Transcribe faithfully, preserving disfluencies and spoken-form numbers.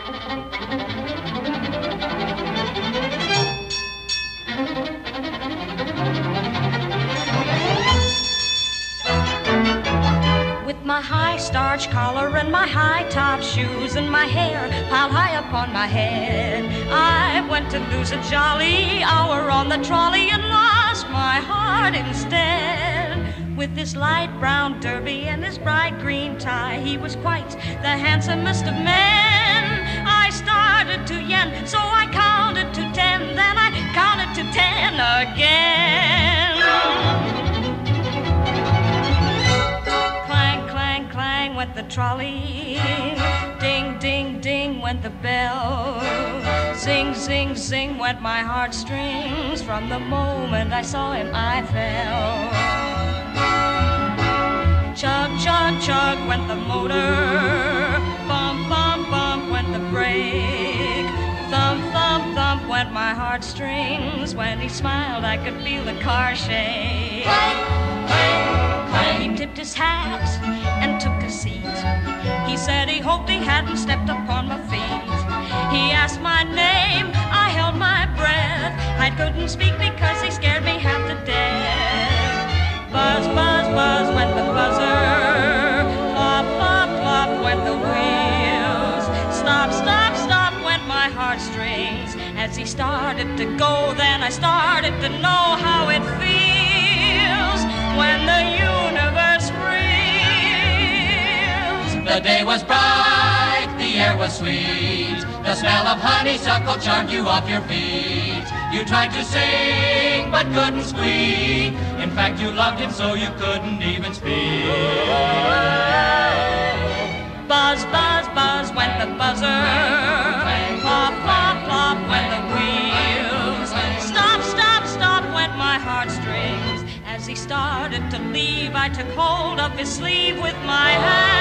With my high starch collar and my high top shoes and my hair piled high upon my head, I went to lose a jolly hour on the trolley and lost my heart instead. With his light brown derby and his bright green tie, he was quite the handsomest of men. I started to yen, so I counted to ten, then I counted to ten again. Clang, clang, clang went the trolley. Ding, ding, ding went the bell. Zing, zing, zing went my heartstrings. From the moment I saw him, I fell. Chug, chug, chug went the motor. Bump, bump, bump went the brake. Thump, thump, thump went my heartstrings. When he smiled, I could feel the car shake. Clang, clang, clang. He tipped his hat and took a seat. He said he hoped he hadn't stepped upon my feet. He asked my name, I held my breath. I couldn't speak because he scared me half to death. Buzz, buzz, buzz went the buzzer. Plop, plop, plop went the wheels. Stop, stop, stop went my heartstrings. As he started to go, then I started to know how it feels when the universe reels. The day was bright, the air was sweet. The smell of honeysuckle charmed you off your feet. You tried to sing, but couldn't squeak. In fact, you loved him so you couldn't even speak. Buzz, buzz, buzz went the buzzer. Plop, plop, plop went the wheels. Stop, stop, stop went my heartstrings. As he started to leave, I took hold of his sleeve with my hand.